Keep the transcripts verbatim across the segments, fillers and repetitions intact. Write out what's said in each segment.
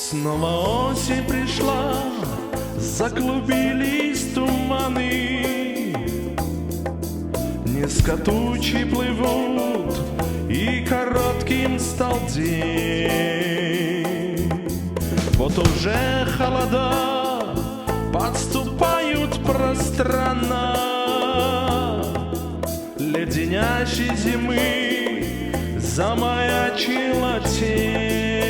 Снова осень пришла, заклубились туманы, низко тучи плывут, и коротким стал день. Вот уже холода подступают пространно, леденящей зимы замаячила тень.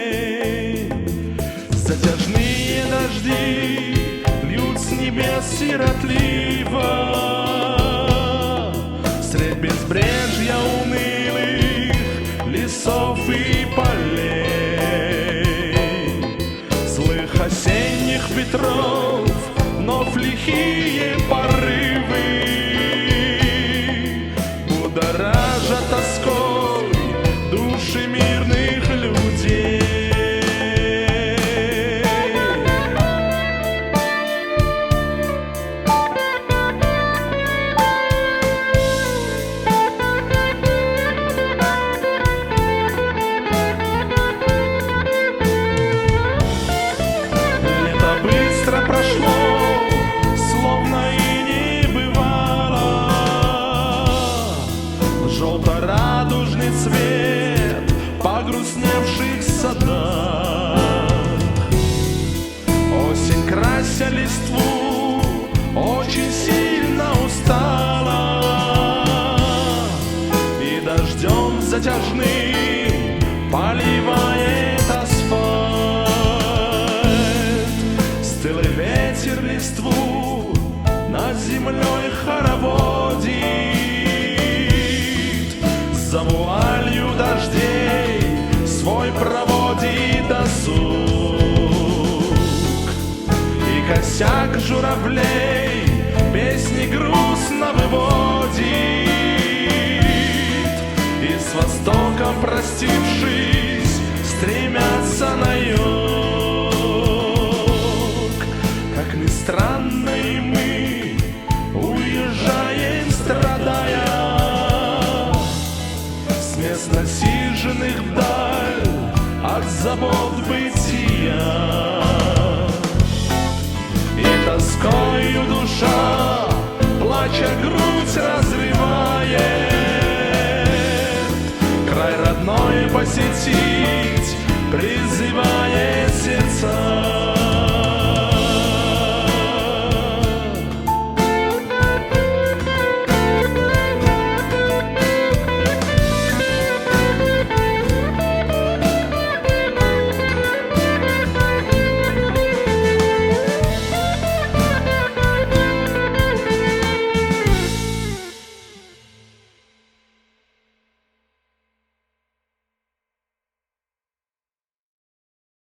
Затяжные дожди льют с небес сиротливо, средь безбрежья унылых лесов и полей. Злых осенних ветров вновь лихие порывы будоражат тоской души мирных людей. Желто-радужный цвет погрустневших садах. Осень, крася листву, очень сильно устала, и дождем затяжным поливает асфальт. Стылый ветер листву над землей хороводит, за вуалью дождей свой проводит досуг. И косяк журавлей песни грустно выводит, и с востоком простившись стремятся на юг. Как ни странно, и мы уезжаем, страдая, мест насиженных вдаль от забот бытия. И тоскою душа, плача, грудь разрывает, край родной посетить призывает сердца.